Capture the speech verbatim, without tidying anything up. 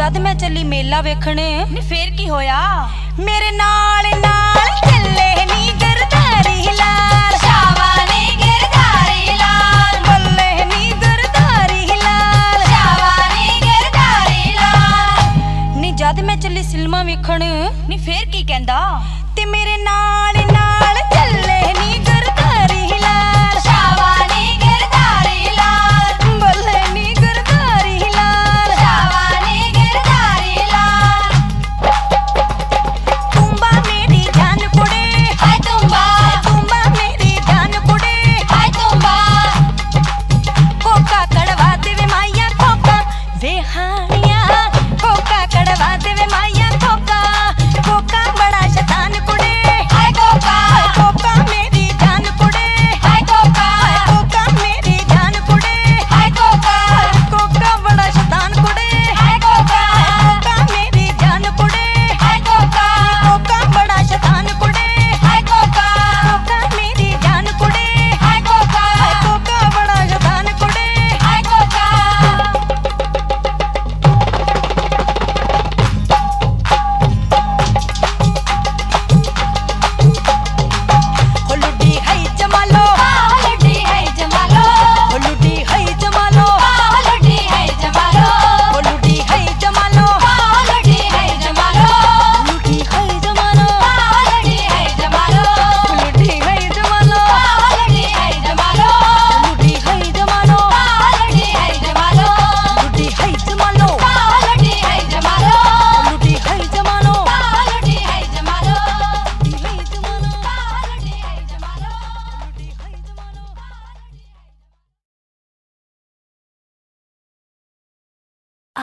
जद मैं चली मेला वेखने नी फिर की होया मेरे नाल नाल चले नी गिरधारी लाल शावा नी गिरधारी लाल बल्ले नी गिरधारी लाल शावा नी गिरधारी लाल नी जद मैं चली सिलमा वेखण नी फिर की कहंदा ते मेरे नाल नाल चले नी गिरधारी लाल शावा नी गिरधारी लाल बल्ले नी गिरधारी लाल शावा नी गिरधारी लाल तुम्बा मेरी जान कुड़े हाय तुम्बा तुम्बा मेरी जान कुड़े हाय तुम्बा कोका कड़वा देवे माया कोका वे हानिया कोका कड़वा देवे माया